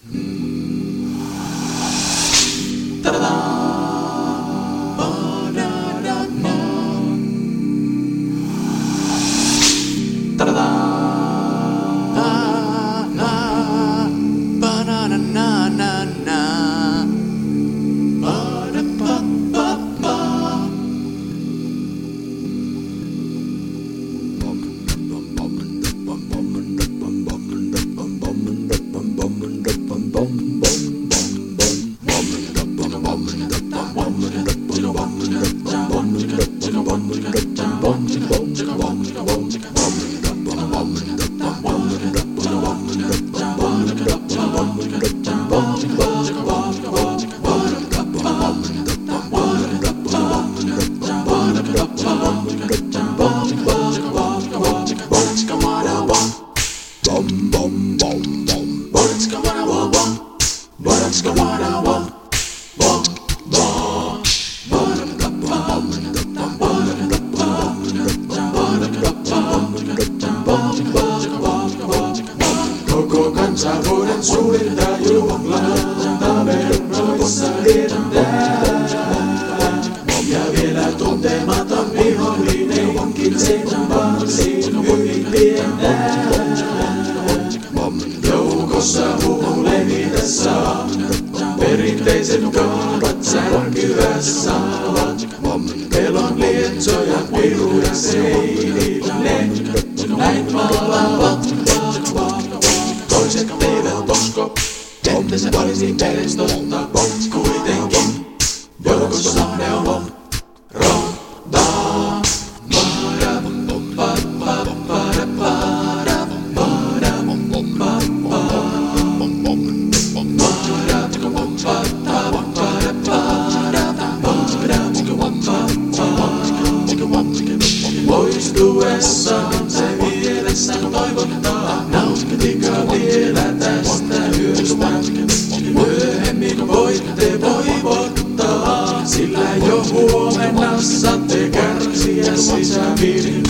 Koko kansa vuoden suurinta juhlaa, taveroissa vietetään. Ja vielä tuntematon vihollinen onkin sen varsin hyvin tietää. Joukossa huulevitä saa, perinteiset kaavat särkyä saavat. Pelon lietsoja piruja seinille, näin maalaavat. Toiset eivät usko, että se olisi edes totta. Kuitenkin joukossa ne on rohtaa. Poistuessaan se mielessä toivottaa, nauttikaa vielä tästä yöstä. Myöhemmin voitte voivottaa, sillä jo huomenna saatte kärsiä sisävirtaa.